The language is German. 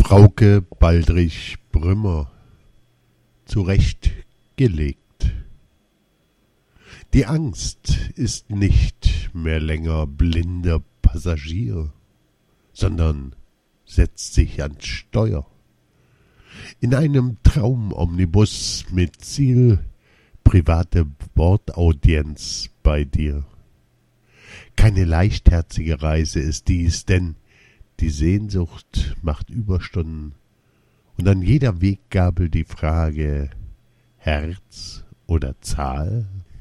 Frauke Baldrich-Brümmer zurechtgelegt. Die Angst ist nicht mehr länger blinder Passagier, sondern setzt sich ans Steuer. In einem Traumomnibus mit Ziel private Bordaudienz bei dir. Keine leichtherzige Reise ist dies, denn die Sehnsucht macht Überstunden und an jeder Weggabel die Frage: Herz oder Zahl?